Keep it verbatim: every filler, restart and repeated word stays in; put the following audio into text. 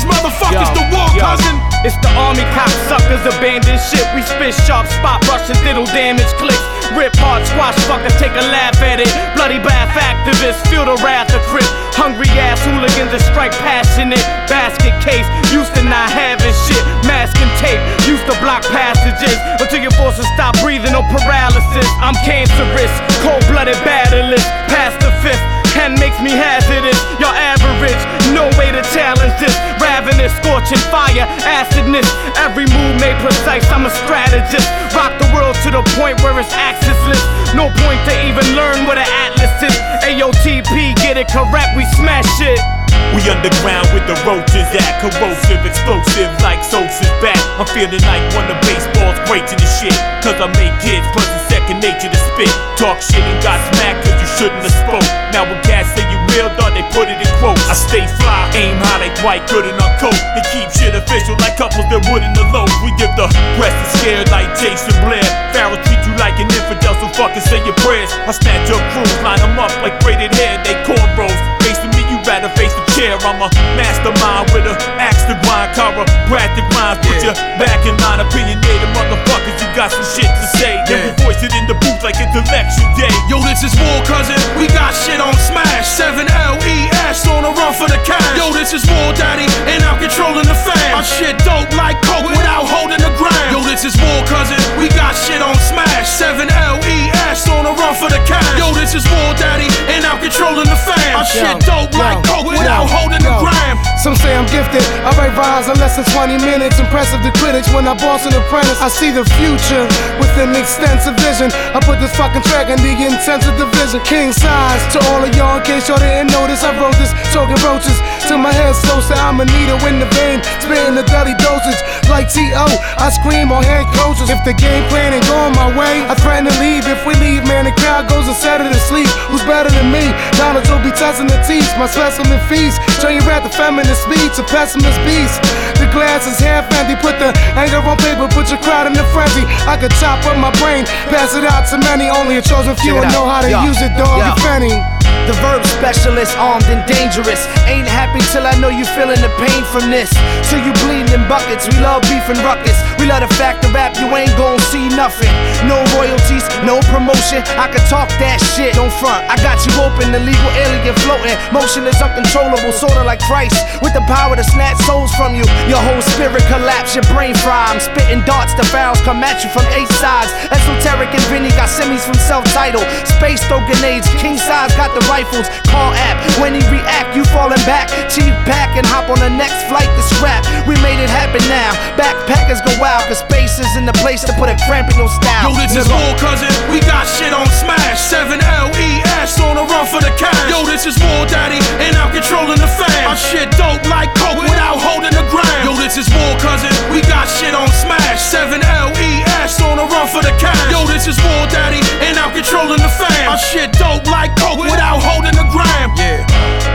these motherfuckers yo, the war, yo. cousin. It's the army cocksuckers, abandoned shit. We spit sharp, spot rushing, diddle damage clicks. Rip hard, squash fuckers, take a laugh at it. Bloody bath activists, feel the wrath of Crip. Hungry ass hooligans that strike passionate. Basket case, used to not having shit. Mask and tape, used to block passages until you're forced to stop breathing or paralysis. I'm cancerous, cold-blooded battleless, past the fifth. Pen makes me hazardous, y'all average, no way to challenge this. Ravenous, scorching fire, acidness. Every move made precise, I'm a strategist. Rock the world to the point where it's axis-less. No point to even learn what an atlas is. A O T P, get it correct, we smash it. We underground with the roaches at, corrosive, explosive like Sosa's back. I'm feeling like one of baseball's great to the shit, cause I make hits, plus it's second nature to spit. Talk shit and got smacked cause you shouldn't have spoke. Now when cats say you real, dog, they put it in quotes. I stay fly, aim high like white, good in our coat, and keep shit official like couples that would in the loaf. We give the rest is scared like Jason Blair. Pharaoh treat you like an infidel, so fucking say your prayers. I snatch your crews, line them up like braided hair, they cornrows. Facing me, you rather face the chair. I'm a mastermind with a axe to grind, chiropractic rhymes. Put your back in line, opinionated motherfuckers. You got some shit to say, yeah. We voice it in the booth like intellectual day. Yo, this is war, cousin. We got shit on smash. seven L E S on the run for the cash. Yo, this is war, daddy, and I'm controlling the fam. Our shit dope like coke without holding the gram. Yo, this is war, cousin. We got shit on smash. seven L E S on the run for the cash. Yo, this is war, daddy, and I'm controlling the fam. Our shit dope yo, like coke yo, without yo, holding yo. the gram. Some say I'm gifted. I write rhymes in less than twenty minutes. Impressive to critics when I boss an apprentice. I see the future with an extensive vision. I put this fucking track in the intensive division. King size to all of y'all in case y'all didn't notice. I wrote this choking roaches till my head so sad I'm a needle in the vein, spitting the dirty dosage like T O I scream on hand coaches. If the game plan ain't going my way, I threaten to leave. If we leave, man, the crowd goes and set it to sleep. Who's better than me? Knowledge will be testing the teeth. My specimen feast, show you at the feminist speech, a pessimist beast. The glass is half empty, put the anger on paper, put your crowd in a frenzy. I could chop up my brain, pass it out to many. Only a chosen few will know how to yo, use it, dog. yo. You're fanning. The verb specialist, armed and dangerous. Ain't happy till I know you feeling the pain from this. Till you bleeding in buckets. We love beef and ruckus. We love the fact of rap, you ain't gon' see nothing. No royalties, no promotion. I can talk that shit, don't front. I got you open, the legal alien floating. Motion is uncontrollable, sorta like Christ. With the power to snatch souls from you. Your whole spirit collapse, your brain fry. I'm spitting darts, the barrels come at you from eight sides. Esoteric and Vinny got semis from self-titled. Space throw grenades, king size got the rifles. Call app, when he react, you falling back. Chief pack and hop on the next flight to scrap. We made it happen now. Backpackers go wild, cause space is in the place to put a cramp in your style. Yo, this is war, cousin. We got shit on smash. seven L E S on the run for the cash. Yo, this is war, daddy, and I'm controlling the fam. Our shit dope like coke without holding the gram. Yo, this is war, cousin. We got shit on smash. seven L E S on the run for the cash. Yo, this is war, daddy, and I'm controlling the fam. Our shit dope like coke without holding the gram. Yeah.